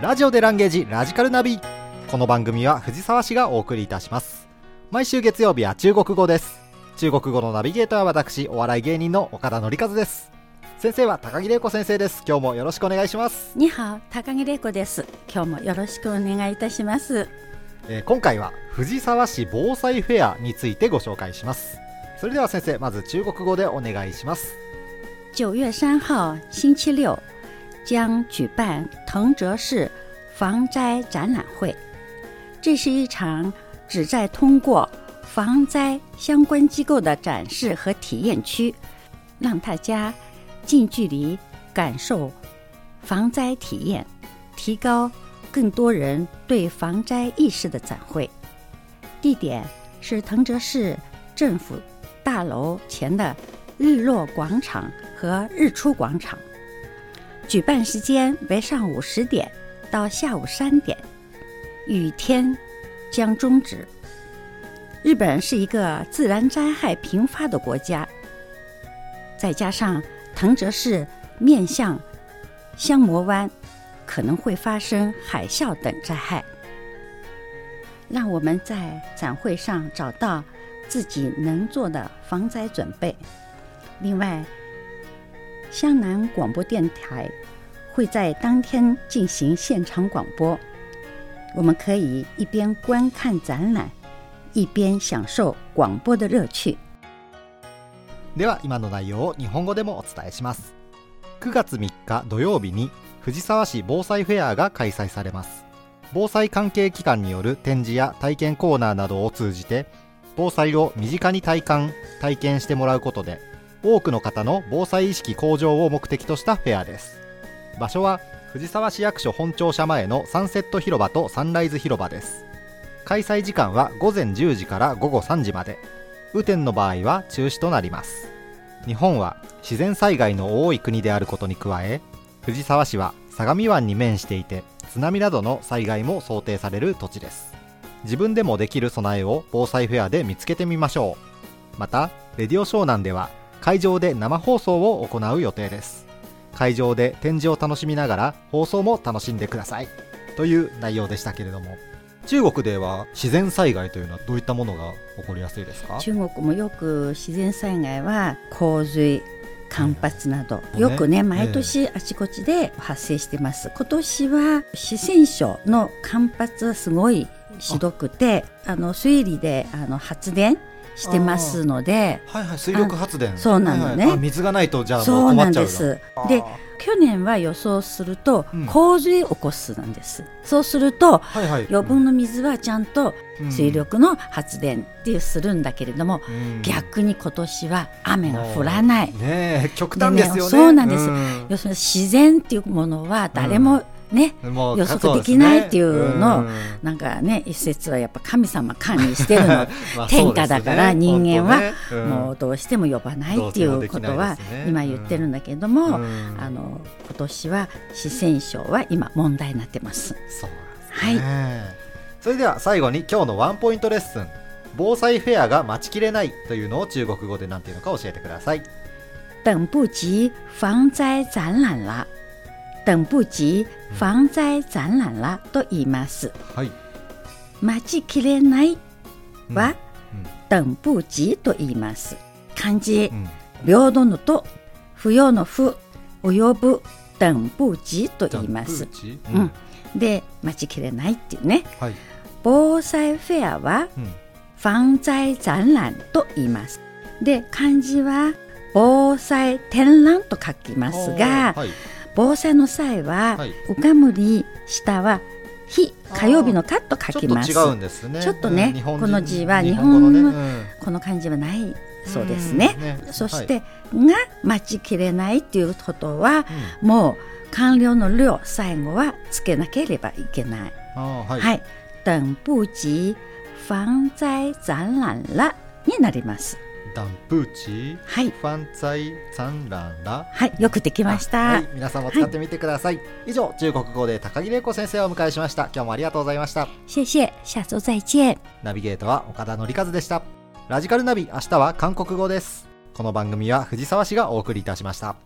ラジオでランゲージラジカルナビ。この番組は藤沢市がお送りいたします。毎週月曜日は中国語です。中国語のナビゲーターは私、お笑い芸人の岡田紀和です。先生は高木玲子先生です。今日もよろしくお願いします。 にはお、高木玲子です。今日もよろしくお願いいたします。 今回は藤沢市防災フェアについてご紹介します。それでは先生、まず中国語でお願いします。 9月3号星期六将举办藤泽市防灾展览会。这是一场旨在通过防灾相关机构的展示和体验区，让大家近距离感受防灾体验，提高更多人对防灾意识的展会。地点是藤泽市政府大楼前的日落广场和日出广场。举办时间为上午10点到下午3点，雨天将终止。日本是一个自然灾害频发的国家，再加上藤泽市面向香磨湾，可能会发生海啸等灾害。让我们在展会上找到自己能做的防灾准备。另外，湘南广播电台会在当天进行现场广播，我们可以一边观看展览，一边享受广播的乐趣。 では今の内容を日本語でもお伝えします。9月3日土曜日に藤沢市防災フェアが開催されます。防災関係機関による展示や体験コーナーなどを通じて、防災を身近に体験してもらうことで、多くの方の防災意識向上を目的としたフェアです。場所は藤沢市役所本庁舎前のサンセット広場とサンライズ広場です。開催時間は午前10時から午後3時まで。雨天の場合は中止となります。日本は自然災害の多い国であることに加え、藤沢市は相模湾に面していて、津波などの災害も想定される土地です。自分でもできる備えを防災フェアで見つけてみましょう。また、レディオ湘南では会場で生放送を行う予定です。会場で展示を楽しみながら放送も楽しんでくださいという内容でしたけれども、中国では自然災害というのはどういったものが起こりやすいですか？ 中国もよく自然災害は洪水、干ばつなど、よくね、毎年あちこちで発生してます。今年は四川省の干ばつはすごいひどくて、水利で発電してますので、 水力発電。 そうなのね、 水がないとじゃあもう困っちゃう。 そうなんです。で、去年は予想すると洪水起こすなんです。そうすると、余分の水はちゃんと水力の発電っていうするんだけれども、逆に今年は雨が降らない。 極端ですよね。 そうなんです。要するに自然っていうものは誰も予測できないっていうのを、なんかね、一説はやっぱ神様管理してるの天下だから人間はもうどうしても呼ばないっていうことは今言ってるんだけども、今年は四川省は今問題になってます。 そうなんですね。それでは最後に今日のワンポイントレッスン、防災フェアが待ちきれないというのを中国語で何ていうのか教えてください。 等不及防災展览了。等不及防災展覧らと言います。待ちきれないは等不及と言います。漢字、平等のと不要の不、及ぶ等不及と言います。で、待ちきれないっていうね。防災フェアは防災展覧と言います。で、漢字は防災展覧と書きますが、防災の際は、うかむり下は火、火曜日のかと書きます。 ちょっと違うんですね。 ちょっとね、この字は日本のこの漢字はないそうですね。そしてが待ちきれないっていうことは、もう完了の了、最後はつけなければいけない。等不及防災展覧らになります。 等不及防災展覧ら。 よくできました。 皆さんも使ってみてください。以上、中国語で高木玲子先生をお迎えしました。今日もありがとうございました。 谢谢、下周再见。 ナビゲートは岡田紀和でした。ラジカルナビ、明日は韓国語です。この番組は藤沢市がお送りいたしました。